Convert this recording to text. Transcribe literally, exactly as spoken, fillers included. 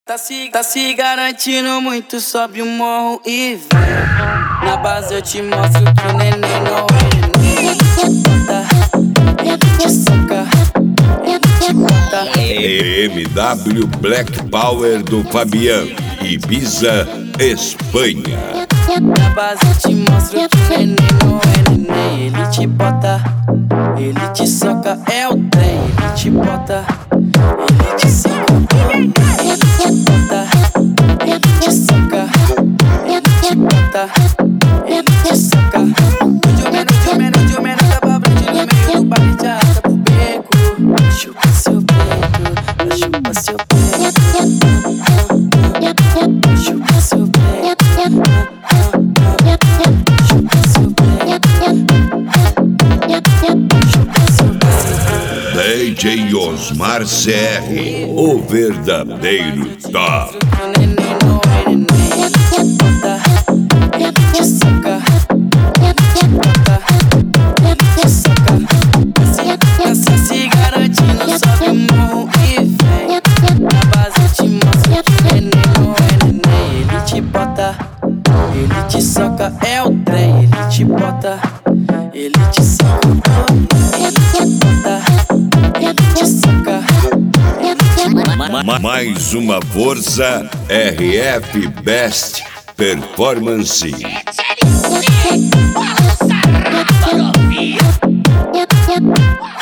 Tá se, tá se garantindo muito, sobe o morro e vem. Na base eu te mostro que o neném não é neném. Ele te soca, ele te bota. M W Black Power do Fabiano, Ibiza, Espanha. Na base eu te mostro que o neném não é neném. Ele te bota, ele te soca, é o trem. Ele te bota, ele te soca. Ele te bota, ele te soca. Ele te bota, ele te soca. De menos, de menos, de menos da pra frente no meio do baile de arrasta pro beco. Chupa seu peito, chupa seu peito. Chupa seu peito, chupa seu peito. D J Osmar C R, o verdadeiro top. Se garantindo, sobe o morro e vem. Na base eu te mostro que o neném não é neném. Ele te bota, ele te soca, é o trem. Ele te bota, ele te soca. Ele te bota, ele te soca. Mais uma força, R F Best Performance. É